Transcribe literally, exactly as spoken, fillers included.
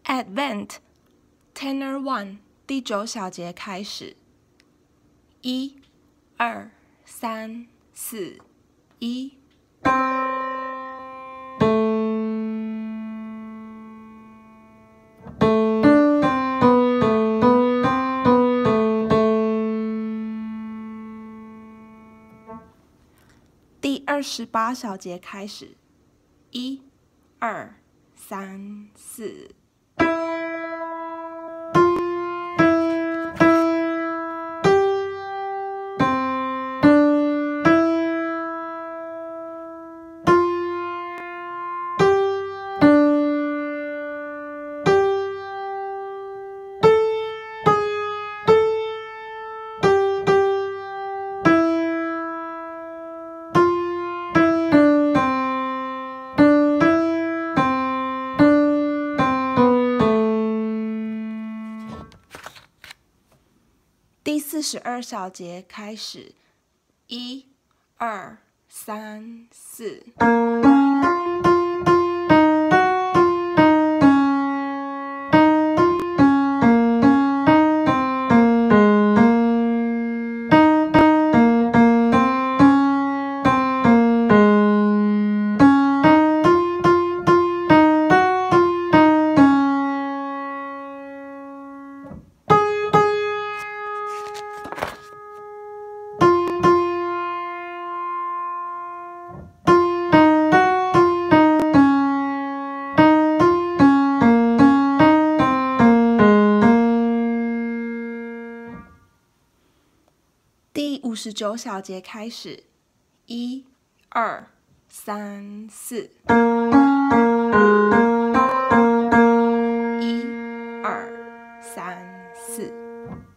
Advent Tenor One 第九小节开始，一、二、三、四、一。第二十八小节开始，一、二、三、四。第四十二小节开始，一、二、三、四。第五十九小节开始，一、二、三、四。一、二、三、四。